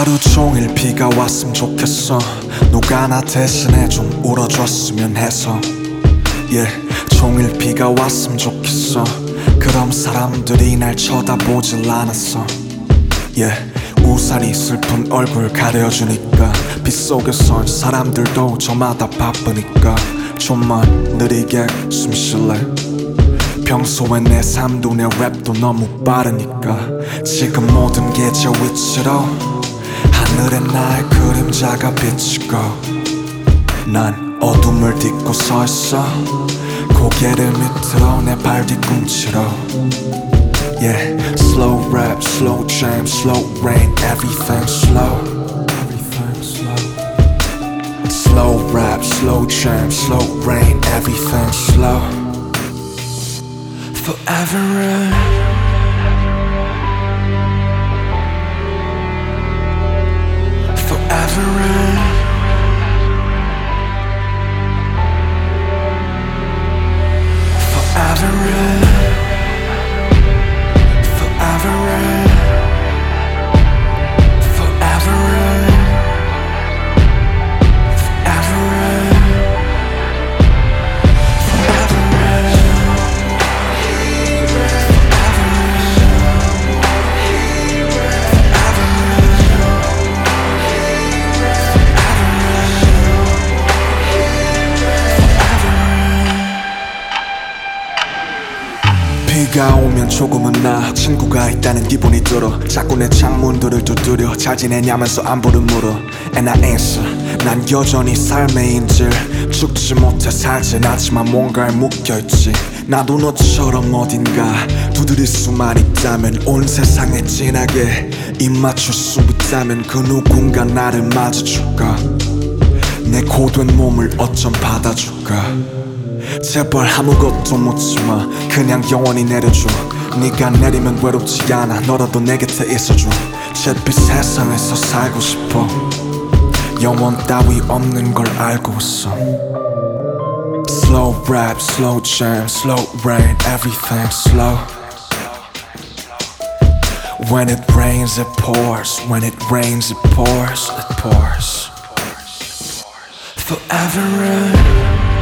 하루 종일 비가 왔으면 좋겠어. 누가 나 대신에 좀 울어줬으면 해서 종일 비가 왔으면 좋겠어. 그럼 사람들이 날 쳐다보질 않았어. 우산이 슬픈 얼굴 가려주니까 빗속에선 사람들도 저마다 바쁘니까 좀만 느리게 숨 쉴래? 평소에 내 삶도 내 랩도 너무 빠르니까 지금 모든 게 저 위치로 하늘에 나의 그림자가 비치고 난 어둠을 딛고 서 있어. 고개를 밑으로 내 발 뒤꿈치로 Slow rap, slow jam, slow rain, everything slow. Slow rap, slow jam, slow rain, everything slow. Forever in, forever in, forever in, forever in, forever in, forever in, forever in. 비가 오면 조금은 나 친구가 있다는 기분이 들어. 자꾸 내 창문들을 두드려 잘 지내냐면서 안부를 물어. And I answer 난 여전히 삶의 인질. 죽지 못해 살진 않지만 뭔가에 묶여있지. 나도 너처럼 어딘가 두드릴 수만 있다면 온 세상에 진하게 입 맞출 수 있다면 그 누군가 나를 맞아줄까. 내 고된 몸을 어쩜 받아줄까. 제발 아무것도 묻지마. 그냥 영원히 내려줘. 네가 내리면 외롭지 않아. 너라도 내 곁에 있어줘. 잿빛 세상에서 살고 싶어. 영원 따위 없는 걸 알고 있어. Slow rap, slow jam, slow rain, everything slow. When it rains it pours. When it rains it pours. It pours. Forever in,